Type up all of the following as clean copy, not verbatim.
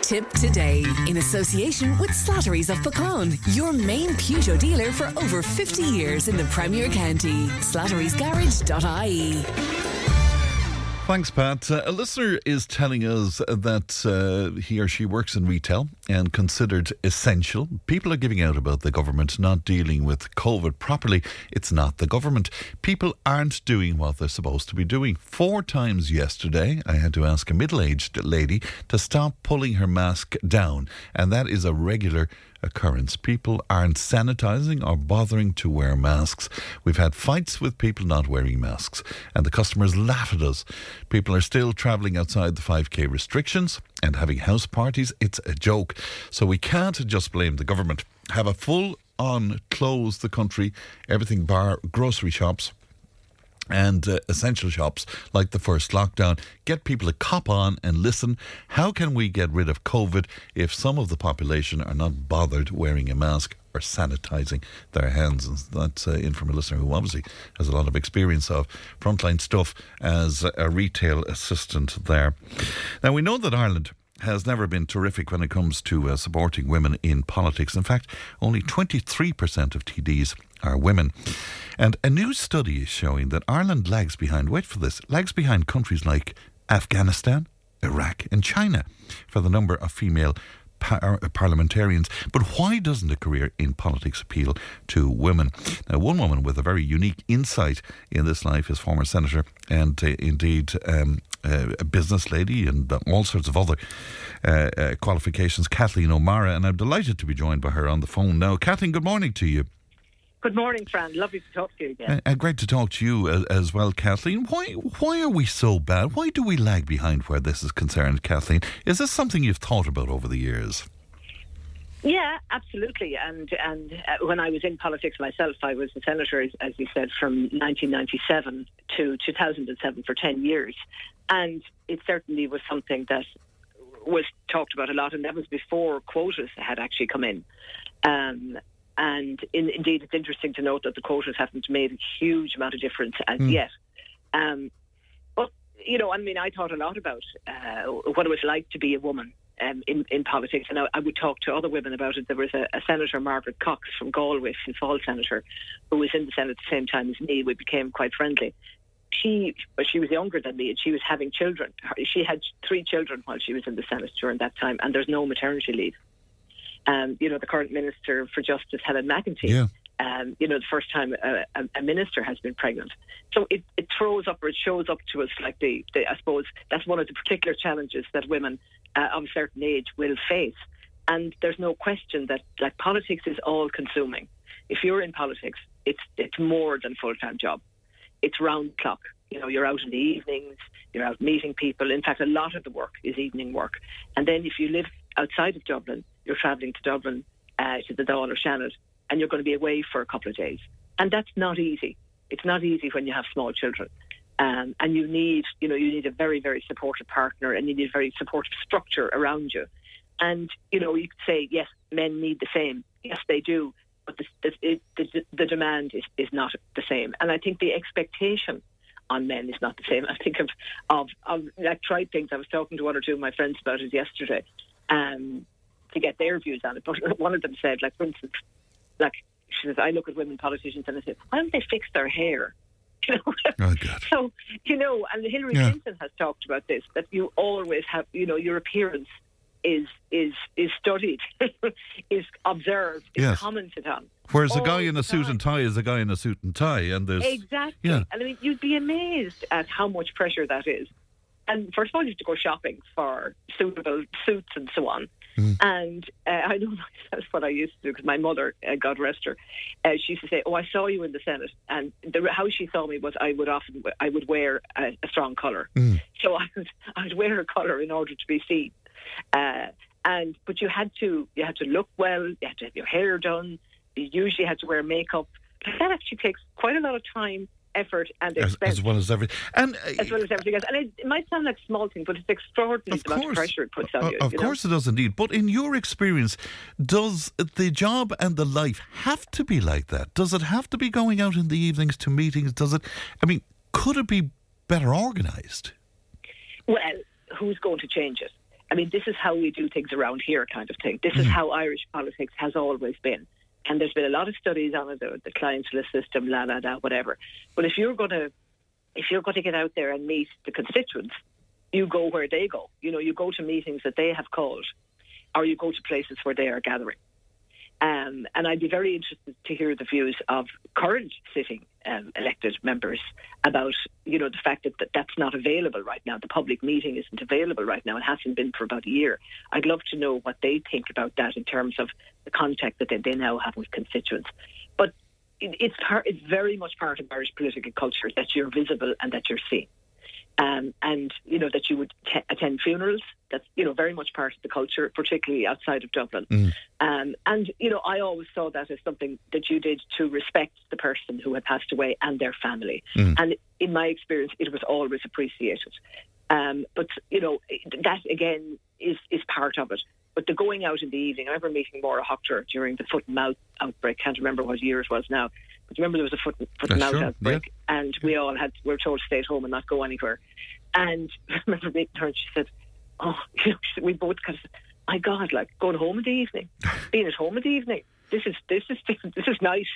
Tip today in association with Slattery's of Pecan, your main Peugeot dealer for over 50 years in the Premier County. Slattery'sGarage.ie. Thanks, Pat. A listener is telling us that he or she works in retail and considered essential. People are giving out about the government not dealing with COVID properly. It's not the government. People aren't doing what they're supposed to be doing. 4 times yesterday, I had to ask a middle-aged lady to stop pulling her mask down, and that is a regular occurrence. People aren't sanitising or bothering to wear masks. We've had fights with people not wearing masks, and the customers laugh at us. People are still travelling outside the 5k restrictions and having house parties. It's a joke. So we can't just blame the government. Have a full-on close the country, everything bar grocery shops and essential shops like the first lockdown. Get people to cop on and listen. How can we get rid of COVID if some of the population are not bothered wearing a mask or sanitising their hands? And that's in from a listener who obviously has a lot of experience of frontline stuff as a retail assistant there. Now, we know that Ireland has never been terrific when it comes to supporting women in politics. In fact, only 23% of TDs are women. And a new study is showing that Ireland lags behind, wait for this, lags behind countries like Afghanistan, Iraq and China for the number of female parliamentarians. But why doesn't a career in politics appeal to women? Now, one woman with a very unique insight in this life is former senator and indeed a business lady and all sorts of other qualifications, Kathleen O'Mara, and I'm delighted to be joined by her on the phone now. Kathleen, good morning to you. Good morning, Fran. Lovely to talk to you again. Great to talk to you as well, Kathleen. Why are we so bad? Why do we lag behind where this is concerned, Kathleen? Is this something you've thought about over the years? Yeah, absolutely. And when I was in politics myself, I was a senator, as you said, from 1997 to 2007 for 10 years. And it certainly was something that was talked about a lot, and that was before quotas had actually come in. And indeed, it's interesting to note that the quotas haven't made a huge amount of difference as yet. But, you know, I mean, I thought a lot about what it was like to be a woman in politics. And I would talk to other women about it. There was a Senator, Margaret Cox from Galway, Fall Senator, who was in the Senate at the same time as me. We became quite friendly. She was younger than me and she was having children. She had 3 children while she was in the Senate during that time, and there's no maternity leave. You know, the current Minister for Justice, Helen McEntee, you know, the first time a minister has been pregnant. So it throws up, or it shows up to us like I suppose that's one of the particular challenges that women of a certain age will face. And there's no question that, like, politics is all consuming. If you're in politics, it's more than a full-time job. It's round the clock. You know, you're out in the evenings, you're out meeting people. In fact, a lot of the work is evening work. And then if you live outside of Dublin, you're travelling to Dublin, to the Dáil or Shannon, and you're going to be away for a couple of days. And that's not easy. It's not easy when you have small children. And you need a very, very supportive partner, and you need a very supportive structure around you. And, you know, you could say, yes, men need the same. Yes, they do. But the demand is not the same. And I think the expectation on men is not the same. I think of like tried things. I was talking to one or two of my friends about it yesterday to get their views on it. But one of them said, like, for instance, like, she says, I look at women politicians and I say, why don't they fix their hair? You know? Oh, God. So, you know, and Hillary Clinton has talked about this, that you always have, you know, your appearance is studied, is observed, is commented on. Whereas a guy in a suit and tie is a guy in a suit and tie, and there's exactly. And I mean, you'd be amazed at how much pressure that is. And first of all, you have to go shopping for suitable suits and so on. And I know myself what I used to do, because my mother, God rest her, she used to say, "Oh, I saw you in the Senate," and how she saw me was I would wear a strong colour. So I'd wear a colour in order to be seen. But you had to look well. You had to have your hair done. You usually had to wear makeup. But that actually takes quite a lot of time, effort and expense. As well as everything. As well as everything else. And it might sound like a small thing, but it's extraordinary the amount of pressure it puts on you. Of course it does indeed. But in your experience, does the job and the life have to be like that? Does it have to be going out in the evenings to meetings? Could it be better organised? Well, who's going to change it? I mean, this is how we do things around here kind of thing. This is how Irish politics has always been. And there's been a lot of studies on it, the clientelist system, whatever. But if you're going to get out there and meet the constituents, you go where they go. You know, you go to meetings that they have called, or you go to places where they are gathering. And I'd be very interested to hear the views of current sitting elected members about, you know, the fact that that's not available right now. The public meeting isn't available right now. It hasn't been for about a year. I'd love to know what they think about that in terms of the contact that they now have with constituents. But it's very much part of Irish political culture that you're visible and that you're seen. And, you know, that you would attend funerals. That's, you know, very much part of the culture, particularly outside of Dublin. And, you know, I always saw that as something that you did to respect the person who had passed away and their family. And in my experience, it was always appreciated. But, you know, that, again, is part of it. But the going out in the evening, I remember meeting Maura Hochter during the foot and mouth outbreak. Can't remember what year it was now. But remember there was a foot and mouth outbreak, and we were told to stay at home and not go anywhere. And I remember meeting her, and she said, "Oh, you know," we both kind of said, "My God, like going home in the evening, being at home in the evening. This is nice.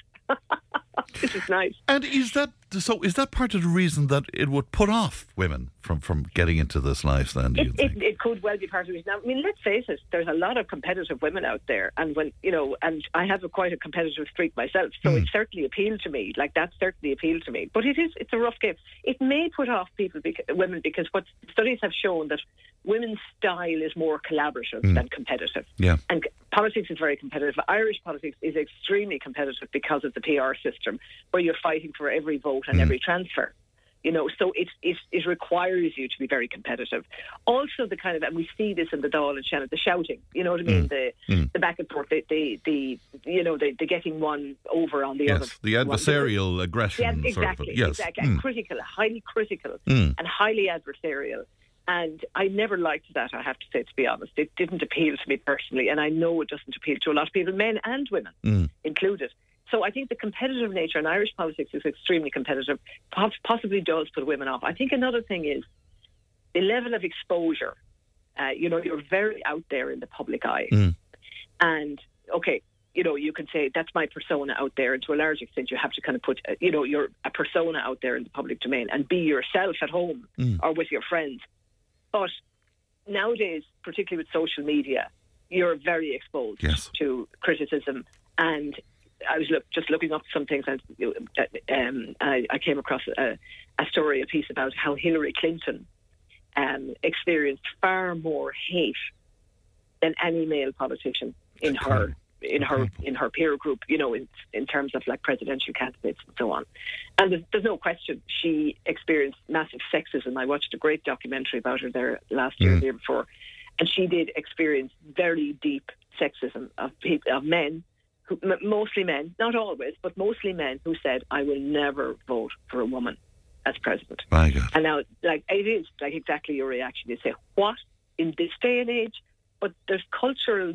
This is nice." And is that part of the reason that it would put off women from getting into this life? Then it could well be part of the reason. Now, I mean, let's face it. There's a lot of competitive women out there, and and I have quite a competitive streak myself, so it certainly appealed to me. Like that certainly appealed to me. But it's a rough game. It may put off women because what studies have shown that women's style is more collaborative than competitive. Yeah. And politics is very competitive. Irish politics is extremely competitive because of the PR system, where you're fighting for every vote and every transfer. You know, so it requires you to be very competitive. Also, the kind of, and we see this in the Dáil and Shannon, the shouting. You know what I mean? The back and forth, the getting one over on the other. Yes, the adversarial aggression. Yeah, exactly. Yes. Exactly. And critical, highly critical, and highly adversarial. And I never liked that, I have to say, to be honest. It didn't appeal to me personally, and I know it doesn't appeal to a lot of people, men and women included. So I think the competitive nature in Irish politics is extremely competitive, possibly does put women off. I think another thing is the level of exposure. You know, you're very out there in the public eye. And, okay, you know, you can say that's my persona out there, and to a large extent you have to kind of put, you're a persona out there in the public domain and be yourself at home or with your friends. But nowadays, particularly with social media, you're very exposed to criticism. And I was just looking up some things, and I came across a piece about how Hillary Clinton experienced far more hate than any male politician in her peer group, you know, in terms of like presidential candidates and so on. And there's no question she experienced massive sexism. I watched a great documentary about her there last year, the year before, and she did experience very deep sexism of men, mostly men, not always, but mostly men who said, "I will never vote for a woman as president." My God. And now, like, it is like exactly your reaction. You say, "What in this day and age?" But there's cultural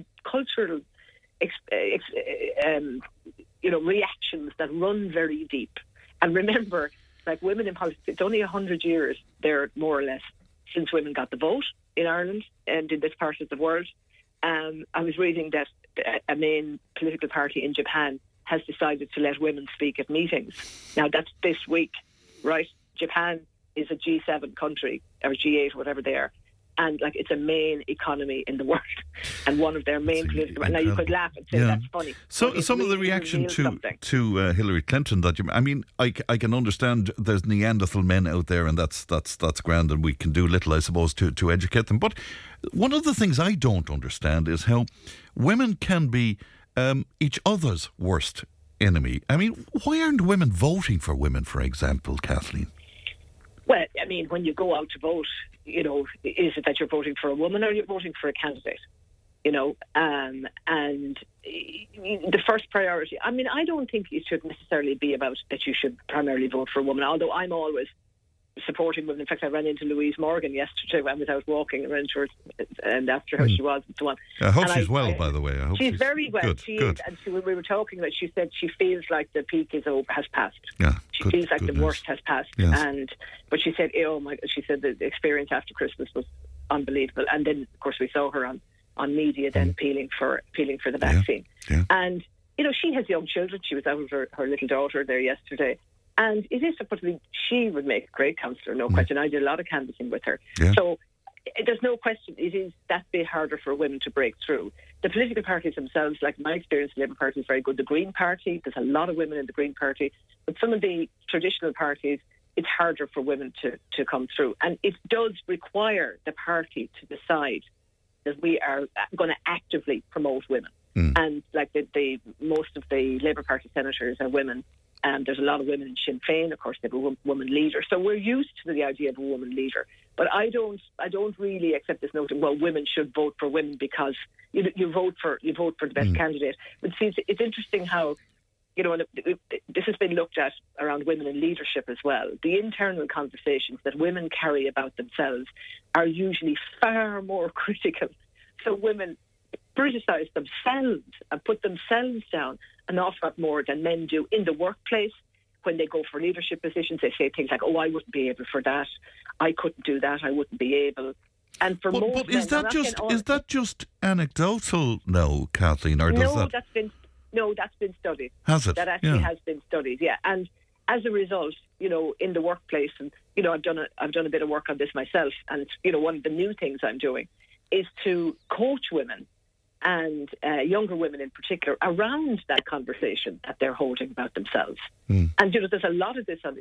reactions that run very deep. And remember, like, women in politics, it's only 100 years there, more or less, since women got the vote in Ireland and in this part of the world. I was reading that a main political party in Japan has decided to let women speak at meetings. Now, that's this week, right? Japan is a G7 country, or G8, whatever they are. And like, it's a main economy in the world, and one of their main political. Now you could laugh and say that's funny. So some of the reaction to Hillary Clinton I can understand there's Neanderthal men out there, and that's grand, and we can do little, I suppose, to educate them. But one of the things I don't understand is how women can be each other's worst enemy. I mean, why aren't women voting for women, for example, Kathleen? Well, I mean, when you go out to vote, you know, is it that you're voting for a woman or you're voting for a candidate? You know, and the first priority, I mean, I don't think it should necessarily be about that you should primarily vote for a woman, although I'm always supporting women. In fact, I ran into Louise Morgan yesterday when I was out walking around her and asked her how she was and so on. I hope she's well, by the way. I hope she's very well. Good, she good. is, and when we were talking about, she said she feels like the peak has passed. Yeah, she feels like the worst has passed. Yes. But she said, oh my, she said the experience after Christmas was unbelievable. And then, of course, we saw her on media then appealing for the vaccine. Yeah. And, she has young children. She was out with her little daughter there yesterday. And it is supposedly she would make a great counsellor, no question. I did a lot of canvassing with her. Yeah. So there's no question it is that bit harder for women to break through. The political parties themselves, like my experience, the Labour Party is very good. The Green Party, there's a lot of women in the Green Party. But some of the traditional parties, it's harder for women to come through. And it does require the party to decide that we are going to actively promote women. And like the most of the Labour Party senators are women. There's a lot of women in Sinn Féin, of course, they have a woman leader. So we're used to the idea of a woman leader. But I don't really accept this notion, well, women should vote for women because you vote for the best candidate. But see, it's interesting how, this has been looked at around women in leadership as well. The internal conversations that women carry about themselves are usually far more critical. So women criticise themselves and put themselves down an awful lot more than men do in the workplace. When they go for leadership positions, they say things like, "Oh, I wouldn't be able for that. I couldn't do that. I wouldn't be able." And for most but men, is that just anecdotal? No, Kathleen, or does that? That's been studied. Has it? That actually has been studied. Yeah, and as a result, in the workplace, and I've done a bit of work on this myself, and one of the new things I'm doing is to coach women and younger women in particular around that conversation that they're holding about themselves. And there's a lot of this. I've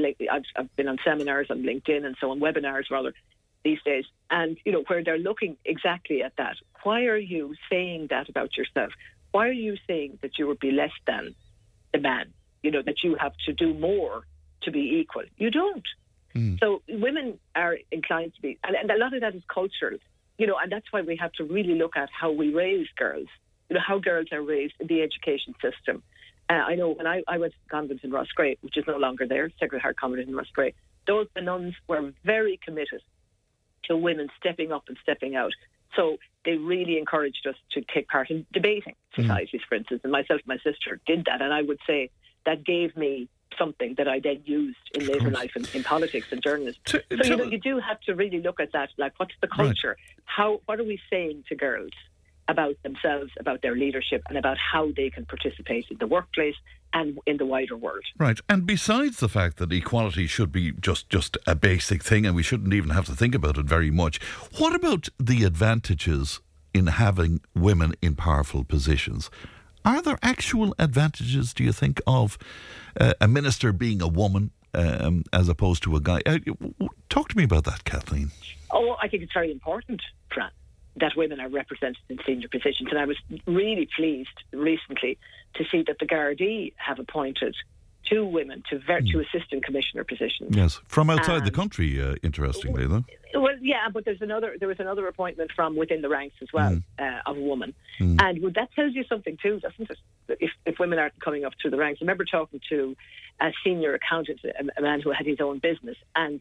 been on seminars on LinkedIn and so on, webinars rather, these days, and where they're looking exactly at that. Why are you saying that about yourself? Why are you saying that you would be less than the man? That you have to do more to be equal. You don't. So women are inclined to be, and a lot of that is cultural. And that's why we have to really look at how we raise girls, how girls are raised in the education system. I know when I went to the convent in Roscrea, which is no longer there, Sacred Heart Convent in Roscrea, the nuns were very committed to women stepping up and stepping out. So they really encouraged us to take part in debating societies, for instance. And myself and my sister did that. And I would say that gave me something that I then used in later life in politics and journalism. You do have to really look at that, like what's the culture? Right. What are we saying to girls about themselves, about their leadership, and about how they can participate in the workplace and in the wider world? Right. And besides the fact that equality should be just a basic thing and we shouldn't even have to think about it very much, what about the advantages in having women in powerful positions? Are there actual advantages, do you think, of a minister being a woman as opposed to a guy? Talk to me about that, Kathleen. Oh, I think it's very important, Fran, that women are represented in senior positions. And I was really pleased recently to see that the Gardaí have appointed 2 women to assistant commissioner positions. Yes, from outside the country, interestingly, though. Well, yeah, but there was another appointment from within the ranks as well of a woman. And that tells you something too, doesn't it? If women aren't coming up through the ranks. I remember talking to a senior accountant, a man who had his own business, and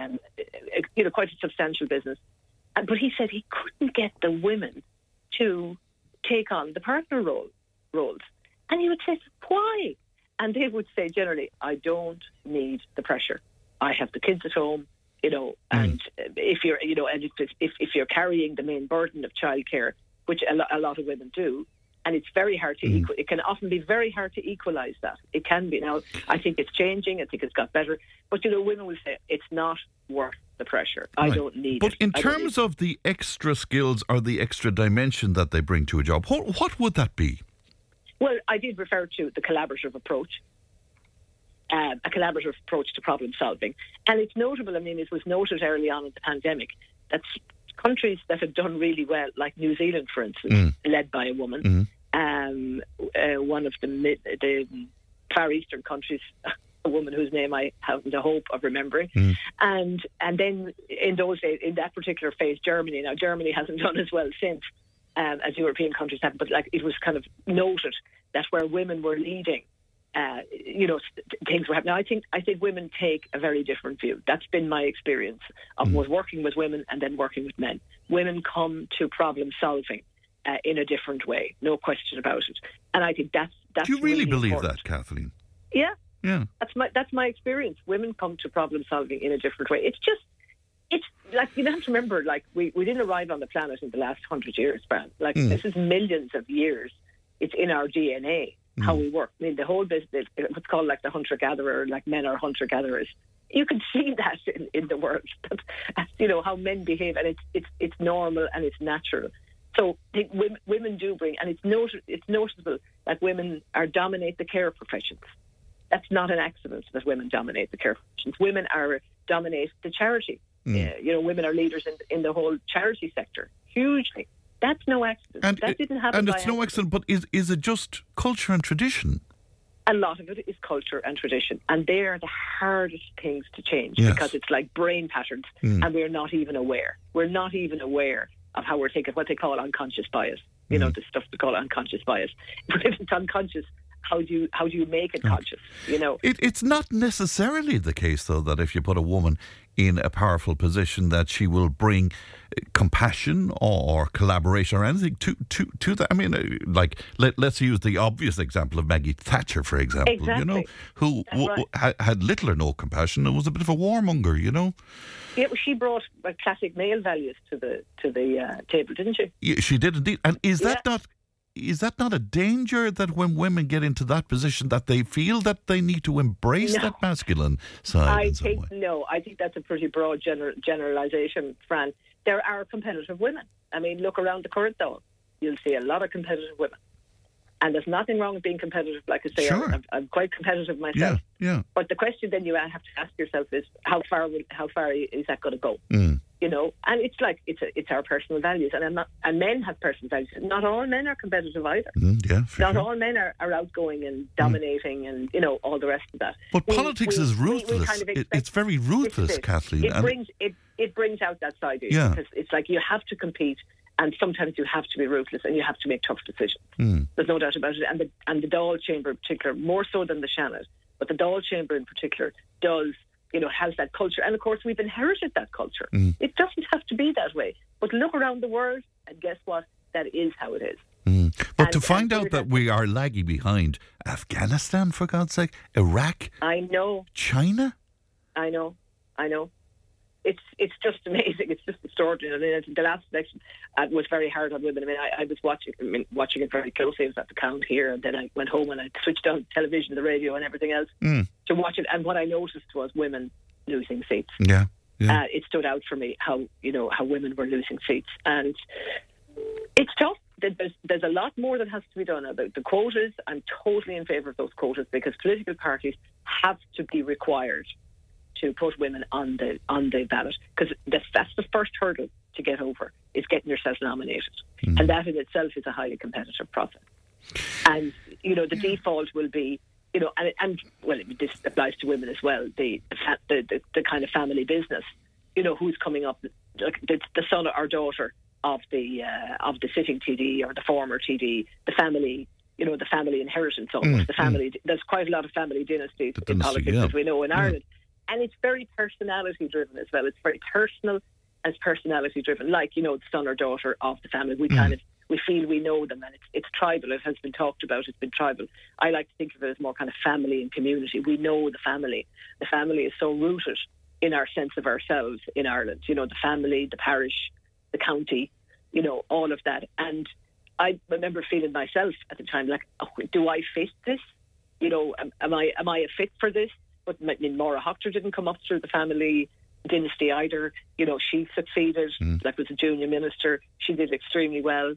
quite a substantial business. But he said he couldn't get the women to take on the partner roles. And he would say, why? And they would say generally, I don't need the pressure. I have the kids at home, and if you're, and if you're carrying the main burden of childcare, which a lot of women do, and it's very hard to equal. It can often be very hard to equalise that. It can be. Now, I think it's changing. I think it's got better. But, women will say, it's not worth the pressure. I don't need it. But in terms of the extra skills or the extra dimension that they bring to a job, what would that be? Well, I did refer to the collaborative approach, a collaborative approach to problem solving. And it's notable, it was noted early on in the pandemic, that countries that have done really well, like New Zealand, for instance, led by a woman, one of the Far Eastern countries, a woman whose name I haven't the hope of remembering, and then in those days, in that particular phase, Germany. Now, Germany hasn't done as well since as European countries have, but it was kind of noted that where women were leading, things were happening. Now, I think women take a very different view. That's been my experience of both working with women and then working with men. Women come to problem solving in a different way, no question about it. And I think that's Do you really believe important. that, Kathleen? Yeah. Yeah. That's my experience. Women come to problem solving in a different way. It's like, you have to remember, like, we didn't arrive on the planet in the last 100 years, Fran. Like, this is millions of years. It's in our DNA, how we work. I mean, the whole business, what's called like the hunter-gatherer, like men are hunter-gatherers. You can see that in the world, how men behave, and it's normal and it's natural. So I think women do bring, and it's noticeable that women dominate the care professions. That's not an accident that women dominate the care professions. Women dominate the charity. Women are leaders in the whole charity sector, hugely. That's no accident. That didn't happen. And it's no accident, but is it just culture and tradition? A lot of it is culture and tradition, and they are the hardest things to change because it's like brain patterns, and we're not even aware. We're not even aware of how we're thinking, what they call unconscious bias. The stuff they call unconscious bias. But if it's unconscious, how do you make it conscious? It's not necessarily the case, though, that if you put a woman in a powerful position, that she will bring compassion or collaboration or anything to that. I mean, like let's use the obvious example of Maggie Thatcher, for example. Exactly. Who had little or no compassion and was a bit of a warmonger. Yeah, she brought classic male values to the table, didn't she? Yeah, she did indeed. And is that not a danger, that when women get into that position that they feel that they need to embrace that masculine side in some way? No, I think that's a pretty broad generalisation, Fran. There are competitive women. I mean, look around the current though. You'll see a lot of competitive women. And there's nothing wrong with being competitive. Like I say, sure. I'm quite competitive myself. Yeah. But the question then you have to ask yourself is, how far is that going to go? And it's like it's our personal values, and men have personal values. Not all men are competitive either. Not all men are outgoing and dominating, and all the rest of that. But politics is ruthless. It's very ruthless, Kathleen. It brings out that side of you, because it's like you have to compete, and sometimes you have to be ruthless, and you have to make tough decisions. There's no doubt about it. And the Dáil Chamber in particular, more so than the Seanad, but the Dáil Chamber in particular does. Has that culture. And, of course, we've inherited that culture. It doesn't have to be that way. But look around the world, and guess what? That is how it is. But to find out that we are lagging behind Afghanistan, for God's sake, Iraq... I know. China? I know. It's just amazing. It's just extraordinary. I mean, the last election was very hard on women. I mean, I was watching it very closely. I was at the count here, and then I went home and I switched on television, the radio, and everything else to watch it. And what I noticed was women losing seats. Yeah. It stood out for me how women were losing seats, and it's tough. There's a lot more that has to be done about the quotas. I'm totally in favour of those quotas, because political parties have to be required to put women on the ballot, because that's the first hurdle to get over, is getting yourself nominated, and that in itself is a highly competitive process. And the default will be, and this applies to women as well. The kind of family business, who's coming up, like the son or daughter of the sitting TD or the former TD, the family. The family inheritance almost. The family. There's quite a lot of family dynasties in politics, as we know in Ireland. And it's very personality driven as well. It's very personal and it's personality driven. Like, the son or daughter of the family. We feel we know them, and it's tribal. It has been talked about. It's been tribal. I like to think of it as more kind of family and community. We know the family. The family is so rooted in our sense of ourselves in Ireland. The family, the parish, the county, all of that. And I remember feeling myself at the time like, do I fit this? Am I a fit for this? But Maura Hochter didn't come up through the family dynasty either. She succeeded, like was a junior minister. She did extremely well,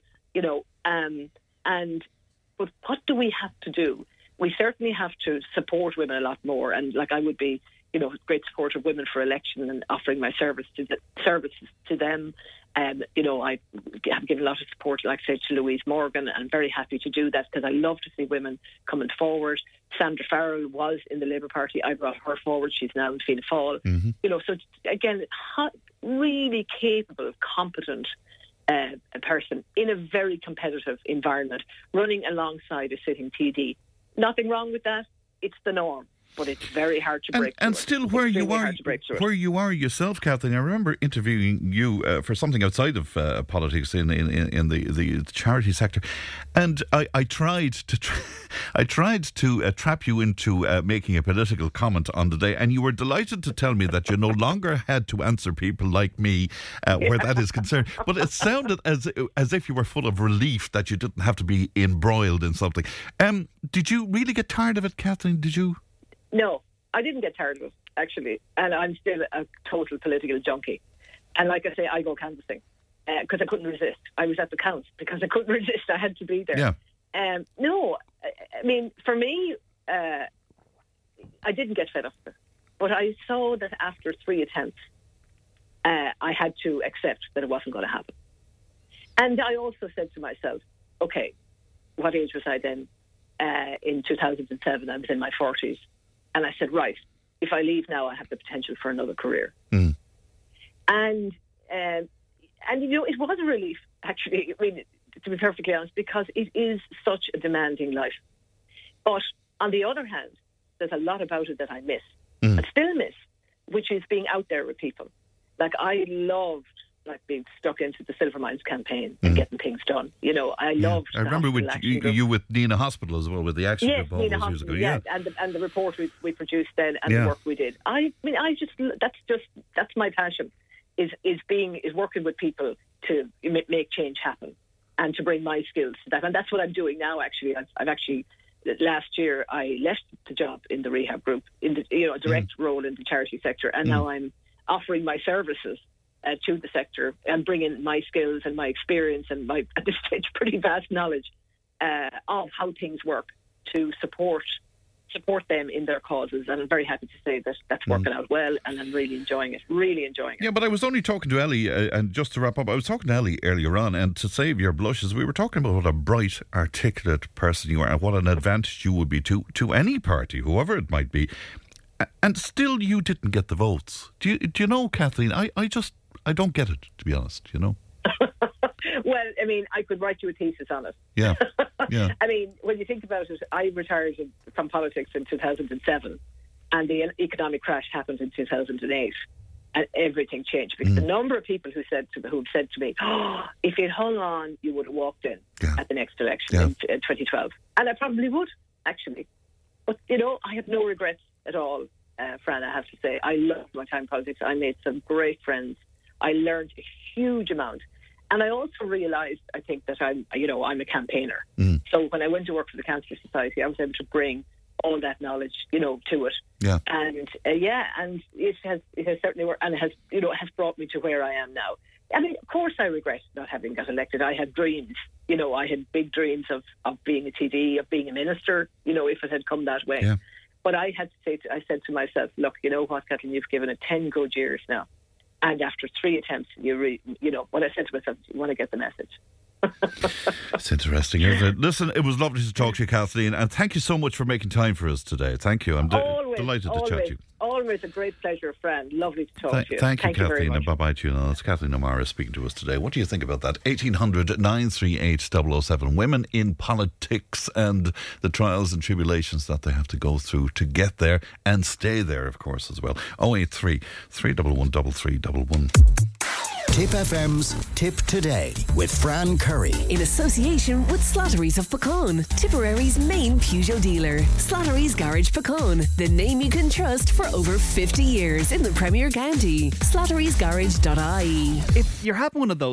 but what do we have to do? We certainly have to support women a lot more. And like I would be, great supporter of women for election and offering my services to them. I have given a lot of support, like I say, to Louise Morgan, and I'm very happy to do that, because I love to see women coming forward. Sandra Farrell was in the Labour Party. I brought her forward. She's now in Fianna Fáil. So again, really capable, competent a person in a very competitive environment, running alongside a sitting TD. Nothing wrong with that. It's the norm. but it's very hard to break through. And still, where you are yourself, Kathleen, I remember interviewing you for something outside of politics in the charity sector, and I tried to trap you into making a political comment on the day, and you were delighted to tell me that you no longer had to answer people like me where that is concerned. But it sounded as if you were full of relief that you didn't have to be embroiled in something. Did you really get tired of it, Kathleen? Did you? No, I didn't get tired of it, actually. And I'm still a total political junkie. And like I say, I go canvassing because I couldn't resist. I was at the count because I couldn't resist. I had to be there. Yeah. No, I mean, for me, I didn't get fed up with it. But I saw that after 3 attempts, I had to accept that it wasn't going to happen. And I also said to myself, okay, what age was I then? In 2007, I was in my 40s. And I said, right, if I leave now, I have the potential for another career. And you know, it was a relief, actually, I mean, to be perfectly honest, because it is such a demanding life. But on the other hand, there's a lot about it that I miss, and still miss, which is being out there with people. Like, I loved being stuck into the Silver Mines campaign and getting things done. You know, I loved. I remember with you with Nina Hospital as well, with the action group all those years ago. Yeah, and the report we produced then, and the work we did. I mean, that's my passion. Is working with people to make change happen and to bring my skills to that. And that's what I'm doing now. Actually, I've actually last year I left the job in the rehab group in the direct role in the charity sector, and now I'm offering my services to the sector and bringing my skills and my experience and my, at this stage, pretty vast knowledge of how things work to support them in their causes. And I'm very happy to say that that's working out well, and I'm really enjoying it. Yeah, but I was only talking to Ellie, and just to wrap up, I was talking to Ellie earlier on, and to save your blushes, we were talking about what a bright, articulate person you are and what an advantage you would be to any party, whoever it might be. And still you didn't get the votes. Do you know, Kathleen, I don't get it, to be honest, you know. Well, I mean, I could write you a thesis on it. Yeah. I mean, when you think about it, I retired from politics in 2007, and the economic crash happened in 2008, and everything changed. Because the number of people who've said to me, oh, if you'd hung on, you would have walked in at the next election in 2012. And I probably would, actually. But, you know, I have no regrets at all, Fran, I have to say. I loved my time in politics. I made some great friends. I learned a huge amount. And I also realised, I think, that I'm a campaigner. So when I went to work for the Cancer Society, I was able to bring all that knowledge, to it. Yeah. And and it has certainly worked, and it has brought me to where I am now. I mean, of course, I regret not having got elected. I had dreams. I had big dreams of being a TD, of being a minister. If it had come that way. Yeah. But I had to say, I said to myself, look, you know what, Kathleen, you've given it 10 good years now. And after 3 attempts, what I said to myself, you want to get the message. It's interesting, isn't it? Listen, it was lovely to talk to you, Kathleen, and thank you so much for making time for us today. Thank you. I'm delighted to chat to you. Always a great pleasure, friend. Lovely to talk to you. Thank you, Kathleen, and bye-bye to you. Now, it's Kathleen O'Mara speaking to us today. What do you think about that? 1800 938 007. Women in politics and the trials and tribulations that they have to go through to get there and stay there, of course, as well. 083 311 3311. Tip FM's Tip Today with Fran Curry. In association with Slattery's of Puckane, Tipperary's main Peugeot dealer. Slattery's Garage Puckane, the name you can trust for over 50 years in the Premier County. Slattery'sGarage.ie. If you're having one of those